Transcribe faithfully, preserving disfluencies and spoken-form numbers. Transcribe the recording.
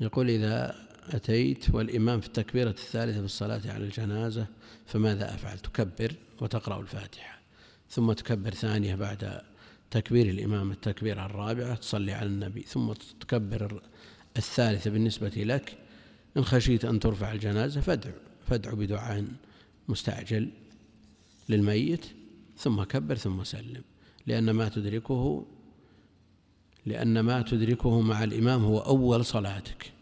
يقول: إذا أتيت والإمام في التكبيرة الثالثة في الصلاة على الجنازة فماذا أفعل؟ تكبر وتقرأ الفاتحة، ثم تكبر ثانية بعد تكبير الإمام التكبيرة الرابعة، تصلي على النبي، ثم تكبر الثالثة بالنسبة لك. إن خشيت أن ترفع الجنازة فادع فادع بدعاء مستعجل للميت، ثم كبر ثم سلم، لأن ما تدركه لأن ما تدركه مع الإمام هو أول صلاتك.